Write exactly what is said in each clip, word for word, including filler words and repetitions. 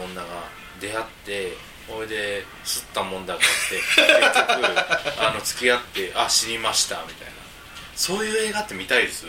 女が出会っておいで吸ったもんだからって結局あの付き合ってあ死にましたみたいなそういう映画って見たいです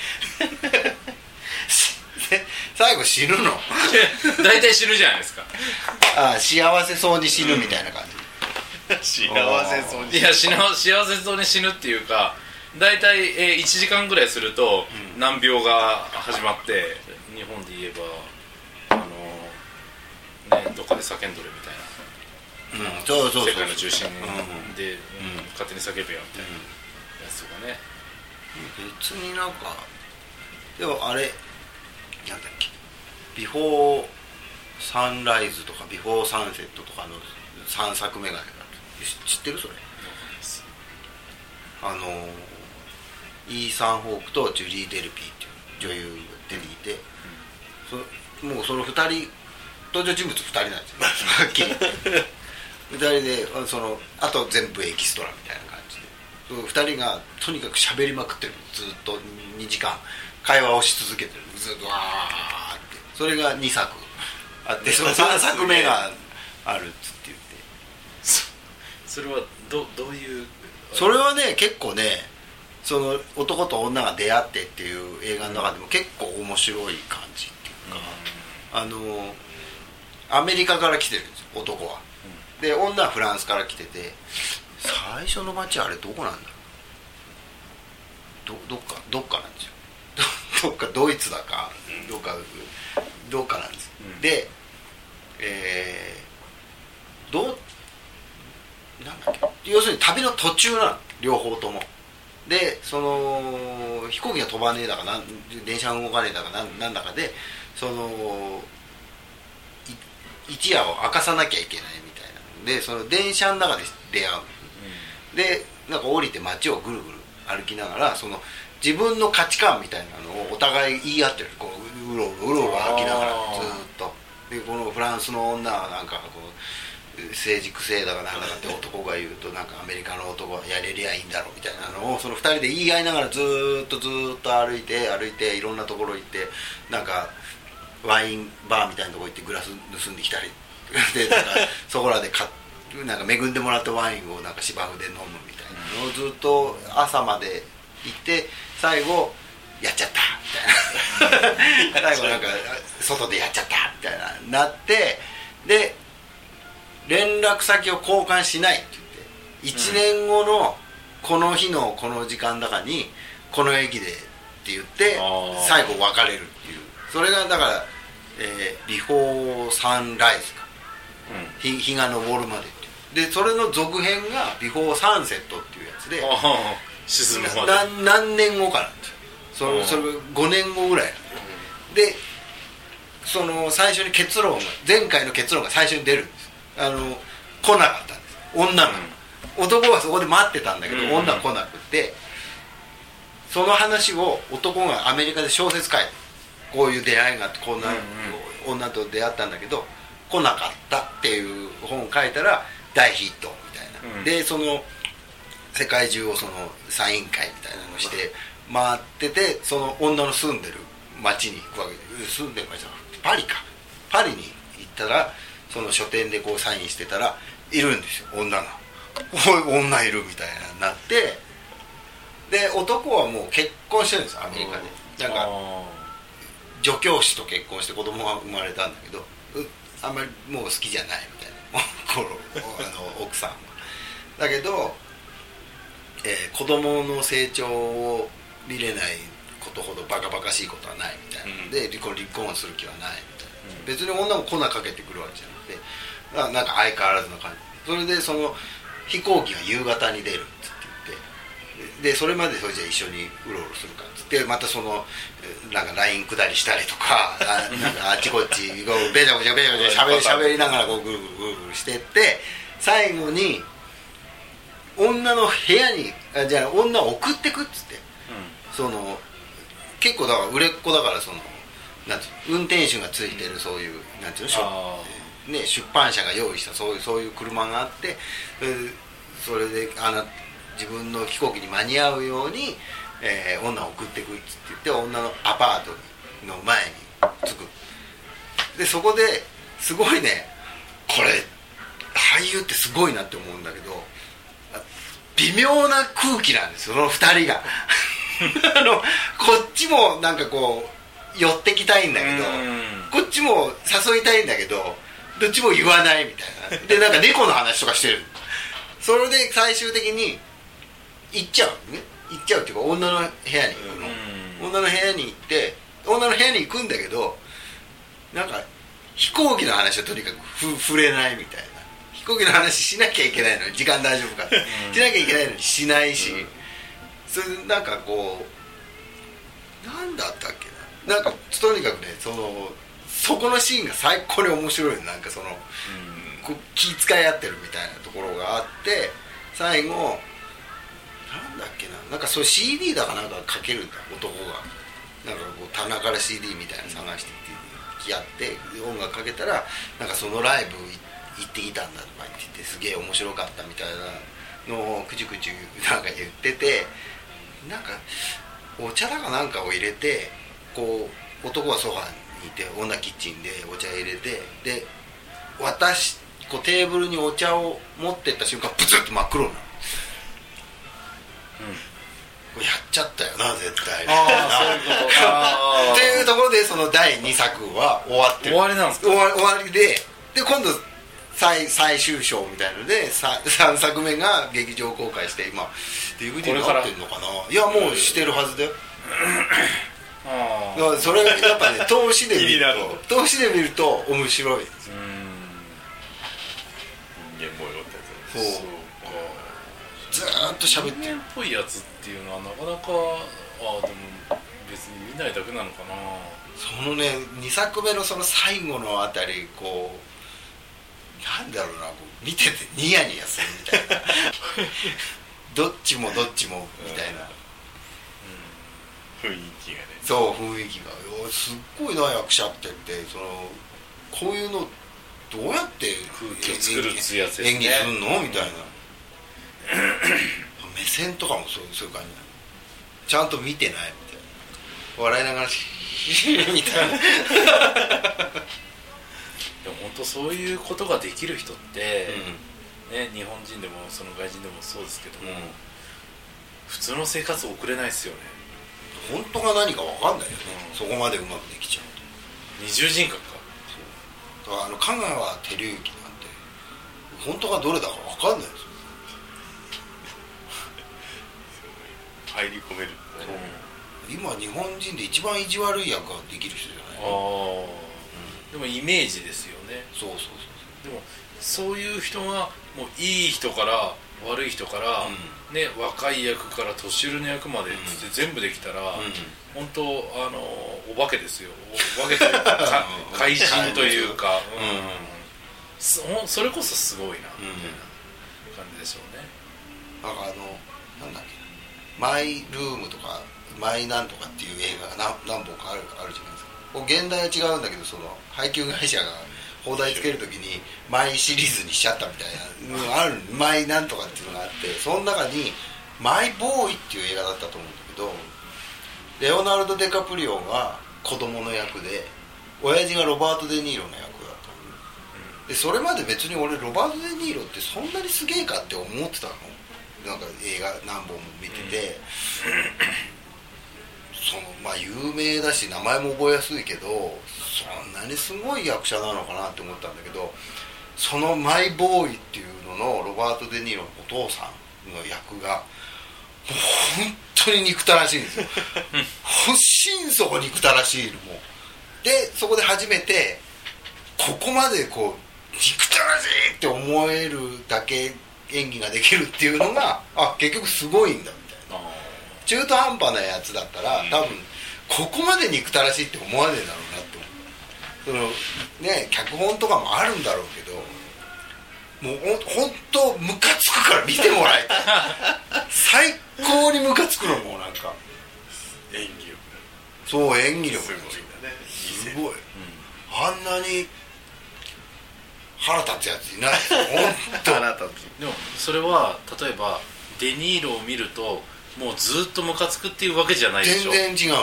最後死ぬの大体死ぬじゃないですかあ幸せそうに死ぬみたいな感じ、 うん、幸せそうにいや幸せそうに死ぬっていうか大体、えー、いちじかんぐらいすると、うん、難病が始まって日本で言えばあのー、ねどっかで叫んどるみたいなうん、そうそうそう世界の中心で、 うんうん、勝手に叫べよみたいなやつとかね、 別になんかでもあれなんだっけビフォーサンライズとかビフォーサンセットとかのさんさくめがある知ってるそれあのイーサン・ホークとジュリー・デルピーっていう女優が出ていて、うん、そもうそのふたり登場人物ふたりなんですよはっきりふたりでそのあと全部エキストラみたいな感じでふたりがとにかく喋りまくってるずっとにじかん会話をし続けてるずっとわーってそれがにさくあってそのさんさくめがあるっつって言ってそれは ど, どういうそれはね結構ねその男と女が出会ってっていう映画の中でも結構面白い感じっていうか、うん、あのアメリカから来てるんですよ男は、うん、で女はフランスから来てて最初の街あれどこなんだろう ど, どっかどっかなんですよどっかドイツだかどっかどっかなんです、うん、で、えー、どうなんだっけ要するに旅の途中なの両方ともでその飛行機が飛ばねえだかなん電車が動かねえだか な, なんだかでその一夜を明かさなきゃいけないみたいなのでその電車の中で出会う、うん、でなんか降りて街をぐるぐる歩きながらその自分の価値観みたいなのをお互い言い合ってるこううろうろうろ歩きながらずっとでこのフランスの女はなんかこう成熟性だかなんだかって男が言うとなんかアメリカの男はやれりゃいいんだろうみたいなのをそのふたりで言い合いながらずっとずっと歩いて歩いていろんなところ行ってなんかワインバーみたいなとこ行ってグラス盗んできたりでなんかそこらでかなんか恵んでもらったワインをなんか芝生で飲むみたいなのをずっと朝まで行って最後やっちゃったみたいな最後なんか外でやっちゃったみたいななってで連絡先を交換しないって言っていちねんごのこの日のこの時間だかにこの駅でって言って最後別れるっていうそれがだから、えー、ビフォーサンライズか、うん、日, 日が昇るまでってでそれの続編がビフォーサンセットっていうやつで沈むまで何年後かなんですよそれそれごねんごぐらいなんで、うん、でその最初に結論が前回の結論が最初に出るんですあの来なかったんです女の、うん、男はそこで待ってたんだけど、うん、女は来なくてその話を男がアメリカで小説書いてこういう出会いがあってこんな、うんうん、女と出会ったんだけど来なかったっていう本を書いたら大ヒットみたいな、うん、でその世界中をそのサイン会みたいなのをして回っててその女の住んでる町に行くわけで住んでる町じゃなくてパリかパリに行ったらその書店でこうサインしてたらいるんですよ女が女いるみたいななってで男はもう結婚してるんですアメリカでなんか助教師と結婚して子供が生まれたんだけどあんまりもう好きじゃないみたいな頃あの奥さんはだけど、えー、子供の成長を見れないことほどバカバカしいことはないみたいなので、うん、離婚離婚する気はないみたいな、うん、別に女も粉かけてくるわけじゃなくてなんか相変わらずの感じそれでその飛行機が夕方に出るっつって言ってでそれまでそれじゃ一緒にうろうろするかっつってまたそのなんかライン下りしたりとかあなんかあっちこっちこうべちゃべちゃべちゃべちゃしゃべしゃべりながらこうぐるぐるぐるぐるしてって最後に女の部屋にあじゃあ女を送ってくっつって、うん、その結構だから売れっ子だからそのなんていう運転手がついてるそういうなんていうのね、出版社が用意したそういう、そういう車があってそれであの自分の飛行機に間に合うように、えー、女を送ってくっつって言って女のアパートの前に着くでそこですごいね、これ俳優ってすごいなって思うんだけど、微妙な空気なんですよ、そのふたりがあのこっちもなんかこう寄ってきたいんだけど、こっちも誘いたいんだけど、どっちも言わないみたいなで、なんか猫の話とかしてる。それで最終的に行っちゃうね、行っちゃうっていうか、女の部屋に行くの、女の部屋に行って、女の部屋に行くんだけど、なんか飛行機の話はとにかくふ触れないみたいな、飛行機の話しなきゃいけないのに時間大丈夫かって、うん、しなきゃいけないのにしないし、うん、それでなんかこうなんだったっけな、なんかとにかくね、そのそこのシーンが最高に面白いの。なんかその、うん、こう気遣い合ってるみたいなところがあって、最後なんだっけな、なんかそう シーディー だかなんかかけるんだ、男がなんかこう棚から シーディー みたいなの探してやって音楽かけたら、なんかそのライブ行ってきたんだとか言ってて、すげえ面白かったみたいなのをくちゅくちゅなんか言ってて、なんかお茶だかなんかを入れて、こう男はソファにいて、女キッチンでお茶入れて、で私こうテーブルにお茶を持ってった瞬間プツッと真っ黒になる、うん、やっちゃったよな絶対。ああそういうことあっていうところで、そのだいにさくは終わってる。 終わりなんですか。 終わ終わりで、で今度 最, 最終章みたいのでさんさくめが劇場公開して、今 ディーブイディー になってんのかな。いやもうしてるはずだよ。あだからそれやっぱね、投資で見ると投資で見ると面白い。うん人間模様ってやつ。そうずーっと喋ってる。 人間っぽいやつっていうのはなかなか、あでも別に見ないだけなのかな。 そのねにさくめのその最後のあたり、こうなんだろうな、こう見ててニヤニヤするみたいなどっちもどっちもみたいな、 うんうん、雰囲気がね。 そう雰囲気がすっごいな役者ってって、そのこういうのどうやって空気を作るってやつですね、 演技するのみたいな目線とかもそうそういう感じ、ちゃんと見てないみたいな、笑いながらみたいなでも本当そういうことができる人って、 うんね、日本人でもその外人でもそうですけども、 うん、 普通の生活送れないですよね。 本当が何か分かんないよね、うん、そこまでうまくできちゃうと。二重人格か。 そうだからあの香川照之なんて本当がどれだか分かんないですよ。 入り込める、ね、 今日本人で一番意地悪い役ができる人じゃない。ああ、 でもイメージですよね。 そうそうそうそう。でもそういう人がもういい人から悪い人から、うん、ね、若い役から年寄りの役までつって全部できたら、うん、本当あのお化けですよ。お化けというか怪人というか、うんうん、そ, それこそすごいなみたいな感じでしょうね。 なんかあのなんだっけ、マイルームとかマイなんとかっていう映画が 何, 何本かある, あるじゃないですか。現代は違うんだけど、その配給会社が放題つけるときにマイシリーズにしちゃったみたいなのがある。マイなんとかっていうのがあって、その中にマイボーイっていう映画だったと思うんだけど、レオナルド・デカプリオが子供の役で、親父がロバート・デ・ニーロの役だったので、それまで別に俺ロバート・デ・ニーロってそんなにすげえかって思ってたの。なんか映画何本も見てて、そのまあ有名だし名前も覚えやすいけど、そんなにすごい役者なのかなって思ったんだけど、そのマイボーイっていうののロバート・デ・ニーロのお父さんの役がもう本当に憎たらしいんですよ心底憎たらしいのもで、そこで初めてここまでこう憎たらしいって思えるだけ演技ができるっていうのが、あ、結局すごいんだみたいな。中途半端なやつだったら多分ここまで憎たらしいって思わねえだろうなって思う。そのね、脚本とかもあるんだろうけど、もうほんとムカつくから見てもらいたい最高にムカつくの。もうなんか演技力、 そう演技力すごいんだね。 すごい、うん、あんなに腹立つやついないですよ本当腹立つ。 でもそれは例えばデニーロを見るともうずっとムカつくっていうわけじゃないでしょ。 全然違う。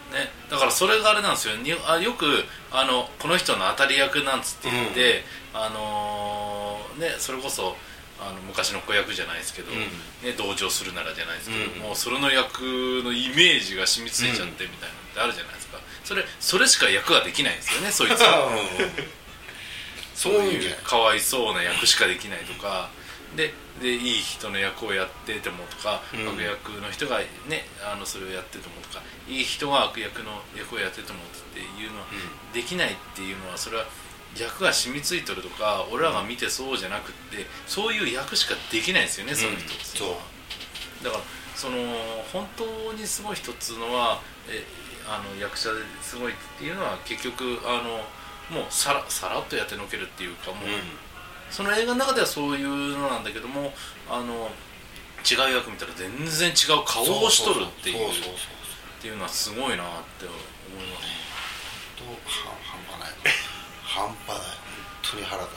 ね、だからそれがあれなんですよにあよくあのこの人の当たり役なんつって言って、うん、あのー、ねそれこそあの昔の子役じゃないですけど、うん、ね、同情するならじゃないですけど、うん、もうそれの役のイメージが染みついちゃってみたいなのってあるじゃないですか。それそれしか役ができないんですよね、そいつはそういうかわいそうな役しかできないとかででいい人の役をやっててもとか、うん、悪役の人がねあのそれをやっててもとかいい人が悪役の役をやっててもっていうのは、うん、できないっていうのはそれは役が染みついてるとか俺らが見てそうじゃなくってそういう役しかできないんですよね、うん、その人っていうのは。だからその本当にすごい人っつうのはえあの役者ですごいっていうのは結局あのもうさらさらっとやってのけるっていうかもう、うん、その映画の中ではそういうのなんだけどもあの違う役見たら全然違う顔をしとるっていうっていうのはすごいなって思いますね。 半端ない半端ない本当に腹立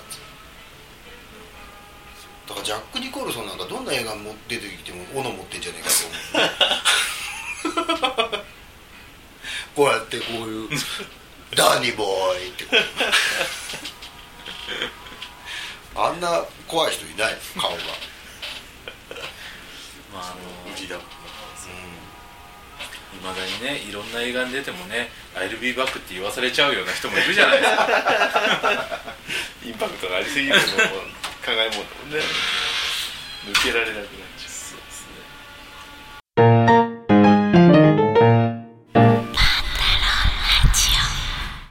つ。だからジャック・ニコルソンなんかどんな映画も出てきても斧持ってんじゃねえかと思うこうやってこういうダニーボーイってあんな怖い人いない顔がまああの売りだもん、 いまだにねいろんな映画に出てもね I'll be back って言わされちゃうような人もいるじゃないですかインパクトがありすぎるのも考えもんだもんね抜けられなく